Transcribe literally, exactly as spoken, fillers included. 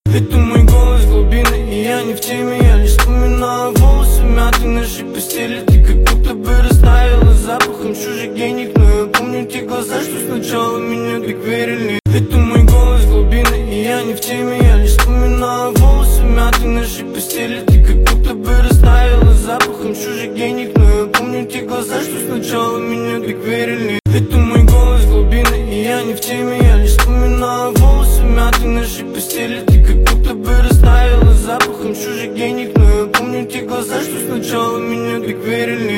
Это мой голос глубины, и я не в теме. Я лишь вспоминаю волосы, мятые нашей постели. Ты как будто бы растаяла запахом чужих денег. Но я помню те глаза, что сначала меня так верили. Это мой голос глубины, и я не в теме. Я лишь вспоминаю волосы, мятые нашей постели. Ты как будто бы растаяла запахом чужих денег. Но я помню те глаза, что сначала меня так верили. Это мой голос глубины, и я не в теме. Я лишь вспоминаю волосы, мятые нашей постели. Ты как будто бы растаяла запахом чужих денег. Но я помню те глаза, что сначала меня так верили.